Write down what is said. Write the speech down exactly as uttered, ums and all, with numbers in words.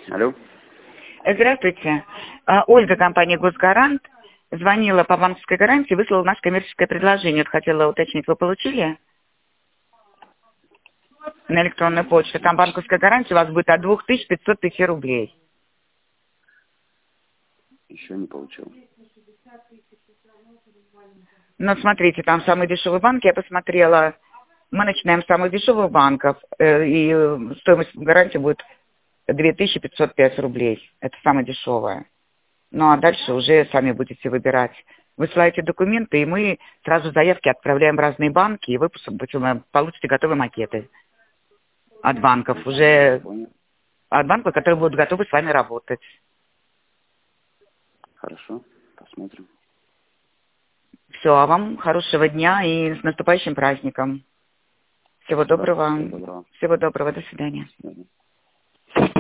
Алло. Здравствуйте. А, Ольга, компания «Госгарант». Звонила по банковской гарантии, выслала наше коммерческое предложение. Вот хотела уточнить, вы получили на электронную почту? Там банковская гарантия у вас будет от двух тысяч пятисот тысяч рублей. Еще не получил. Но смотрите, там самые дешевые банки, я посмотрела. Мы начинаем с самых дешевых банков, э, и э, стоимость гарантии будет две тысячи пятьсот пять рублей. Это самое дешевое. Ну а дальше уже сами будете выбирать. Высылаете документы, и мы сразу заявки отправляем в разные банки, и вы получите готовые макеты от банков, уже Понял. от банков, которые будут готовы с вами работать. Хорошо, посмотрим. Все, а вам хорошего дня и с наступающим праздником. Всего Спасибо. доброго. Всего доброго. Всего доброго. До свидания. До свидания.